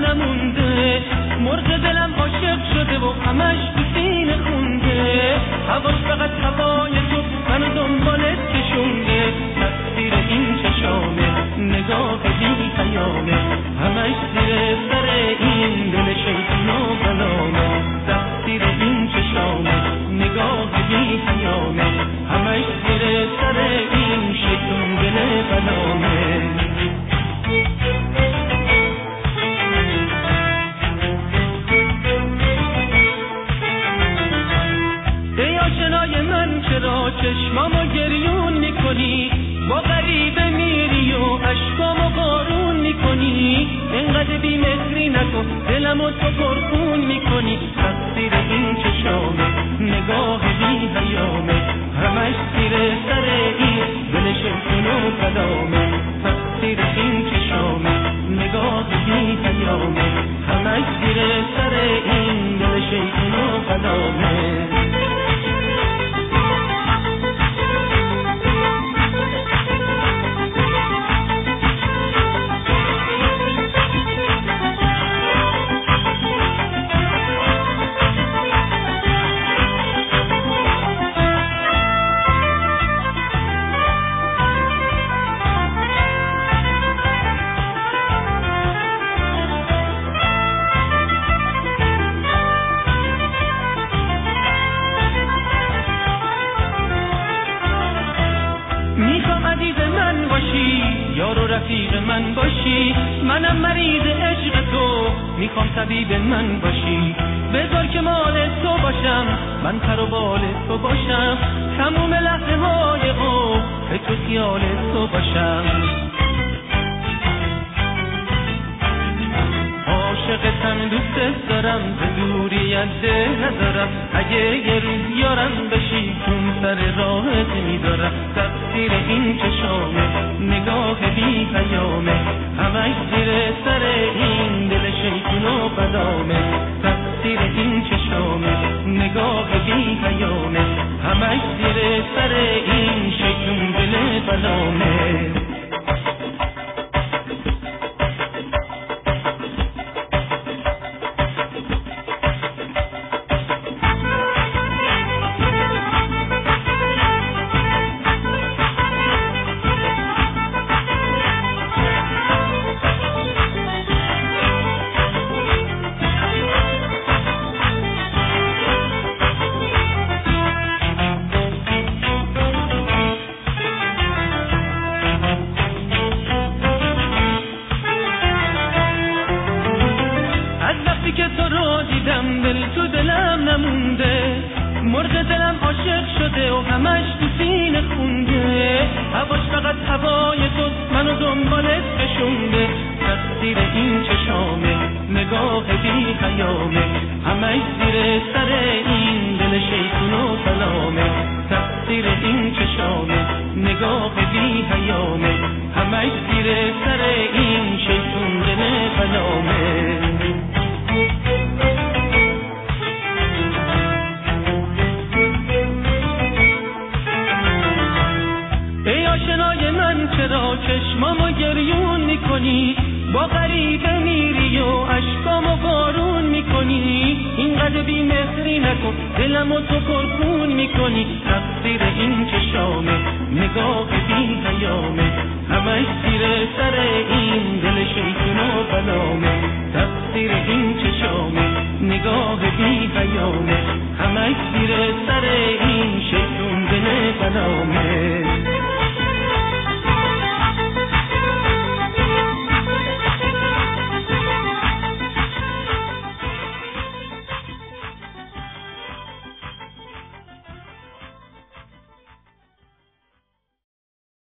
نمونده، مرغ دلم عاشق شده و همش تو سینه خونده، هواش فقط هوای تو منو دنبالت کشونده، تقصیر این چشامه نگاه بی پیامه، همش زیر سر این دل شیطون و بلامه، تقصیر این چشامه نگاه بی پیامه، همش زیر سر این شیطون دل بلامه. ای آشنای من چرا چشمامو گریون میکنی، با غریبه میری و عشقامو بارون میکنی، اینقدر بی‌مهری نکن دلمو تو پرخون میکنی، تقصیر این چشامه نگاه بی حیامه، همش زیر سر این دل شیطون و کلامه، تقصیر این چشامه نگاه بی حیامه، همش زیر سر این دل شیطون و کلامه. میخوام عزیز من باشی، یار و رفیق من باشی، منم مریض عشق تو، میخوام طبیب من باشی، بذار که مال تو باشم، من پر و بال تو باشم، تموم لحظه های تو خیال تو باشم. عاشقتم دوست دارم، به دوریت ده ندارم، اگه یه روز یارم بشی چون سر راهت میذارم، تقصیر این چشامه نگاه بی پیامه، همش زیر سر این دل شیطون و بلامه، تقصیر این چشامه نگاه بی پیامه، همش زیر سر این شیطون دل بلامه. که تو رو دیدم دل تو دلم نمونده، مرغ دلم عاشق شده و همش تو سینه خونده، هواش فقط هوای تو منو دنبالت کشونده، تقصیر این چشامه نگاه بی حیامه، همش زیر سر این دل شیطون و کلامه، تقصیر این چشامه نگاه بی حیامه، همش زیر سر این شیطون دل کلامه. ای آشنای من چرا چشمامو گریون میکنی، با غریبه میری و عشقامو بارون میکنی، اینقدر بی‌مهری نکن دلمو تو پرخون میکنی، تقصیر این چشامه نگاه بی حیامه، همش زیر سر این دل شیطون و بلامه، تقصیر این چشامه نگاه بی حیامه، همش زیر سر این شیطون دل بلامه.